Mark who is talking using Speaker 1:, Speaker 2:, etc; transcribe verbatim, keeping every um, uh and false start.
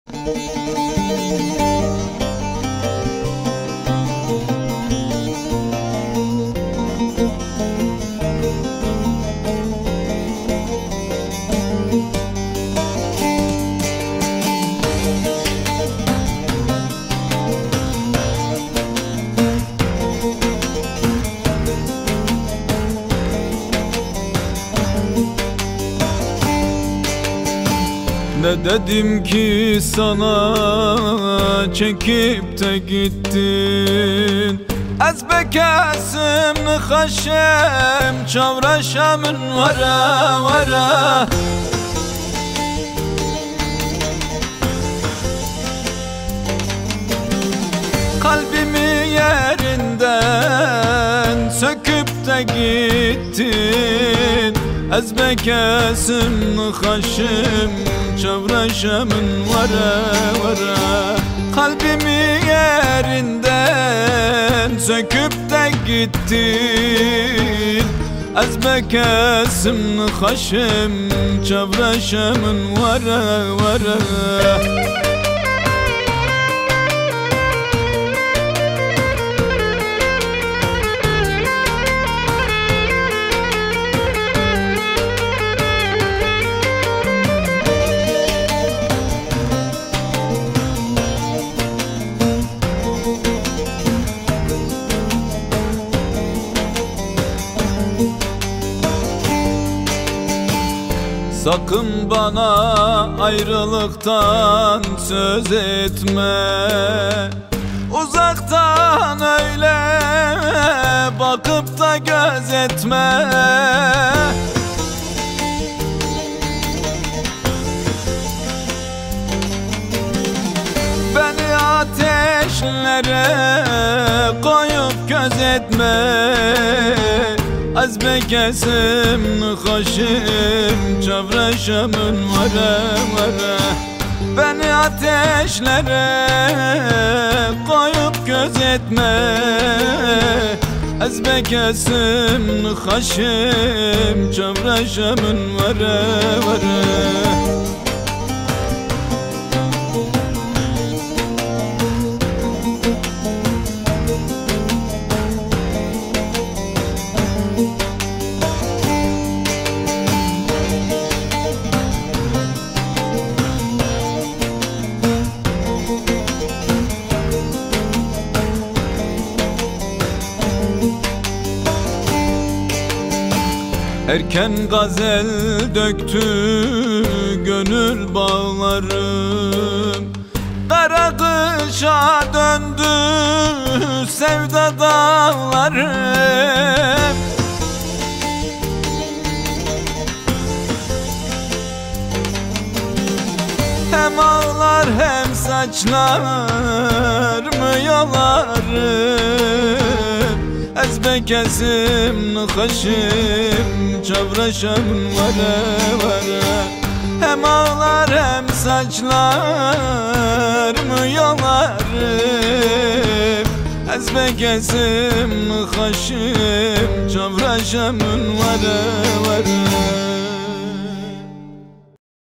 Speaker 1: Ne dedim ki sana çekip de gittin? Ez bekesim nıkhaşem çavraşamın vara vara. Kalbimi yerinden söküp de gittin. Ez bekesim nıkhaşem çavraşamın vara vara. Kalbimi yerinden söküp de gittin. Ez bekesim nıkhaşem çavraşamın vara vara. Sakın bana ayrılıktan söz etme. Uzaktan öyle bakıp da gözetme. Beni ateşlere koyup gözetme. Ez bekesim nıkhaşim çavraşamın vara vara. Beni ateşlere koyup gözetme. Ez bekesim nıkhaşim çavraşamın vara vara. Erken gazel döktü gönül bağlarım. Kara kışa döndü sevda dağlarım. Hem ağlar hem saçlarımı yolarım. Ez bekesim nıkhaşim çavraşamın vara vara. Hem ağlar hem saçlarımı yolarım. Ez bekesim nıkhaşim çavraşamın vara vara.